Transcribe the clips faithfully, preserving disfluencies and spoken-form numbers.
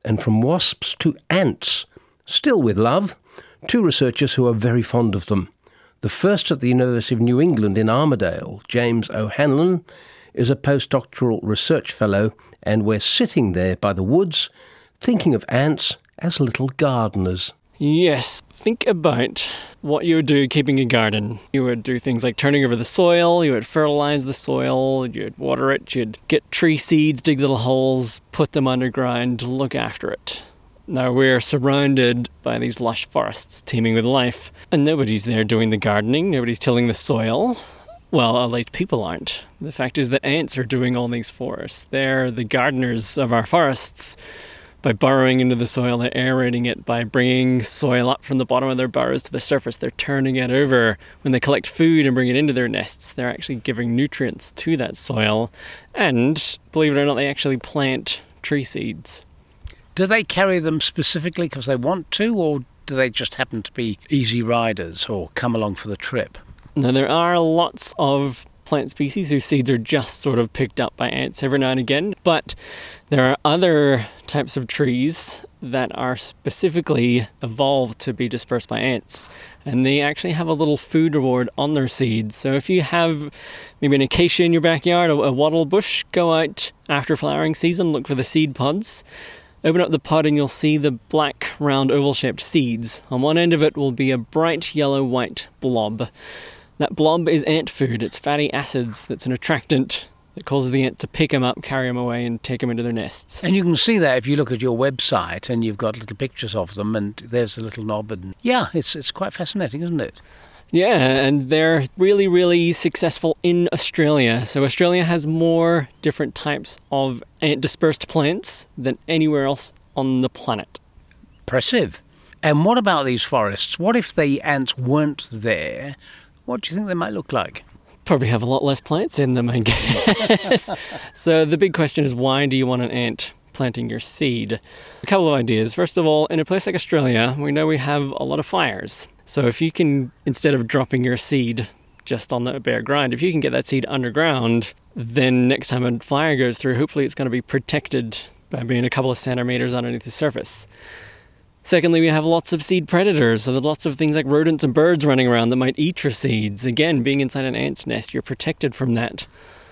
And from wasps to ants, still with love, two researchers who are very fond of them. The first at the University of New England in Armidale, James O'Hanlon, is a postdoctoral research fellow, and we're sitting there by the woods thinking of ants as little gardeners. Yes, think about what you would do keeping a garden. You would do things like turning over the soil, you would fertilise the soil, you'd water it, you'd get tree seeds, dig little holes, put them underground, look after it. Now we're surrounded by these lush forests teeming with life, and nobody's there doing the gardening, nobody's tilling the soil. Well, at least people aren't. The fact is that ants are doing all these for us. They're the gardeners of our forests. By burrowing into the soil, they're aerating it. By bringing soil up from the bottom of their burrows to the surface, they're turning it over. When they collect food and bring it into their nests, they're actually giving nutrients to that soil. And, believe it or not, they actually plant tree seeds. Do they carry them specifically because they want to, or do they just happen to be easy riders or come along for the trip? Now, there are lots of plant species whose seeds are just sort of picked up by ants every now and again, but there are other types of trees that are specifically evolved to be dispersed by ants, and they actually have a little food reward on their seeds. So if you have maybe an acacia in your backyard, a wattle bush, go out after flowering season, look for the seed pods. Open up the pod and you'll see the black, round, oval-shaped seeds. On one end of it will be a bright yellow-white blob. That blob is ant food. It's fatty acids that's an attractant that causes the ant to pick them up, carry them away, and take them into their nests. And you can see that if you look at your website and you've got little pictures of them, and there's the little knob. And yeah, it's it's quite fascinating, isn't it? Yeah, and they're really, really successful in Australia. So Australia has more different types of ant-dispersed plants than anywhere else on the planet. Impressive. And what about these forests? What if the ants weren't there? What do you think they might look like? Probably have a lot less plants in them, I guess. So the big question is, why do you want an ant planting your seed? A couple of ideas. First of all, in a place like Australia, we know we have a lot of fires. So if you can, instead of dropping your seed just on the bare ground, if you can get that seed underground, then next time a fire goes through, hopefully it's going to be protected by being a couple of centimeters underneath the surface. Secondly, we have lots of seed predators, so there are lots of things like rodents and birds running around that might eat your seeds. Again, being inside an ant's nest, you're protected from that.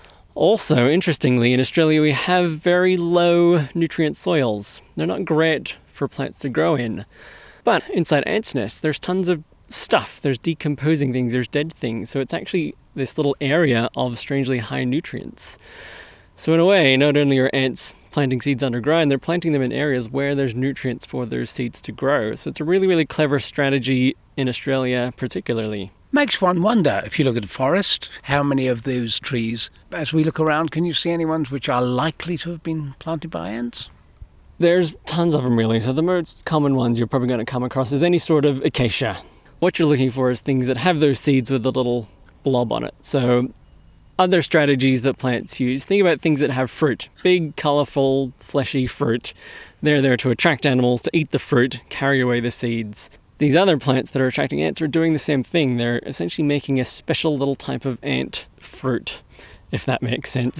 Also, interestingly, in Australia we have very low nutrient soils. They're not great for plants to grow in. But inside ants' nests, there's tons of stuff. There's decomposing things, there's dead things. So it's actually this little area of strangely high nutrients. So in a way, not only are ants planting seeds underground, they're planting them in areas where there's nutrients for those seeds to grow. So it's a really, really clever strategy in Australia particularly. Makes one wonder, if you look at a forest, how many of those trees, as we look around, can you see any ones which are likely to have been planted by ants? There's tons of them really. So the most common ones you're probably going to come across is any sort of acacia. What you're looking for is things that have those seeds with a little blob on it. So other strategies that plants use, think about things that have fruit, big, colourful, fleshy fruit. They're there to attract animals to eat the fruit, carry away the seeds. These other plants that are attracting ants are doing the same thing. They're essentially making a special little type of ant fruit, if that makes sense.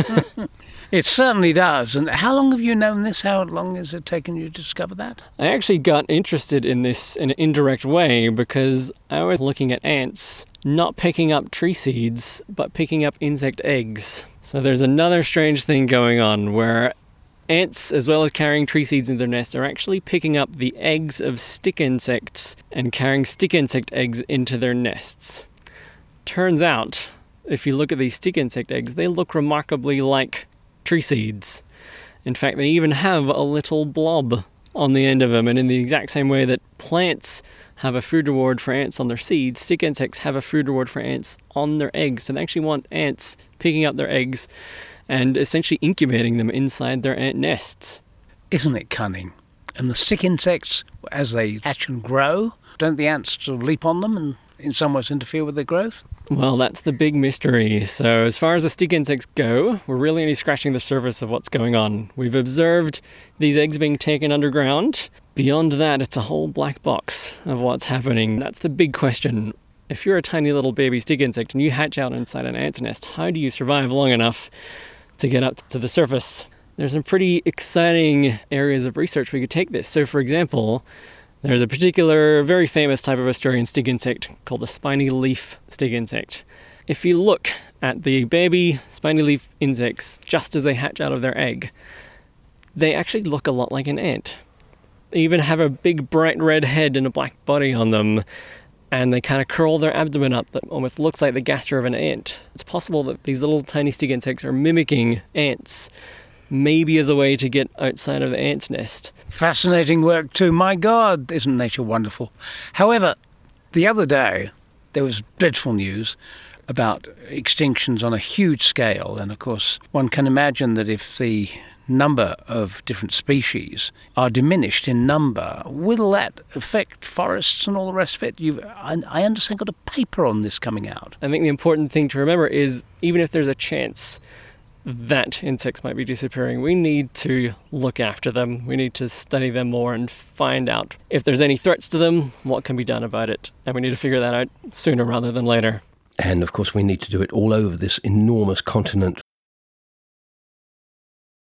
It certainly does. And how long have you known this? How long has it taken you to discover that? I actually got interested in this in an indirect way because I was looking at ants not picking up tree seeds, but picking up insect eggs. So there's another strange thing going on where ants, as well as carrying tree seeds in their nests, are actually picking up the eggs of stick insects and carrying stick insect eggs into their nests. Turns out, if you look at these stick insect eggs, they look remarkably like tree seeds. In fact, they even have a little blob on the end of them, and in the exact same way that plants have a food reward for ants on their seeds, stick insects have a food reward for ants on their eggs. So they actually want ants picking up their eggs and essentially incubating them inside their ant nests. Isn't it cunning? And the stick insects, as they hatch and grow, don't the ants sort of leap on them and in some ways interfere with their growth? Well, that's the big mystery. So as far as the stick insects go, we're really only scratching the surface of what's going on. We've observed these eggs being taken underground. Beyond that, it's a whole black box of what's happening. That's the big question. If you're a tiny little baby stick insect and you hatch out inside an ant nest, how do you survive long enough to get up to the surface? there's some pretty exciting areas of research we could take this. So, for example, there's a particular very famous type of Australian stig insect called the spiny leaf stig insect. If you look at the baby spiny leaf insects just as they hatch out of their egg, they actually look a lot like an ant. They even have a big bright red head and a black body on them, and they kind of curl their abdomen up that almost looks like the gaster of an ant. It's possible that these little tiny stig insects are mimicking ants, maybe as a way to get outside of the ant's nest. Fascinating work too. My God, isn't nature wonderful? However, the other day there was dreadful news about extinctions on a huge scale, and of course one can imagine that if the number of different species are diminished in number, will that affect forests and all the rest of it? You've, I, I understand, got a paper on this coming out. I think the important thing to remember is even if there's a chance that insects might be disappearing, we need to look after them. We need to study them more and find out if there's any threats to them, what can be done about it. And we need to figure that out sooner rather than later. And of course we need to do it all over this enormous continent.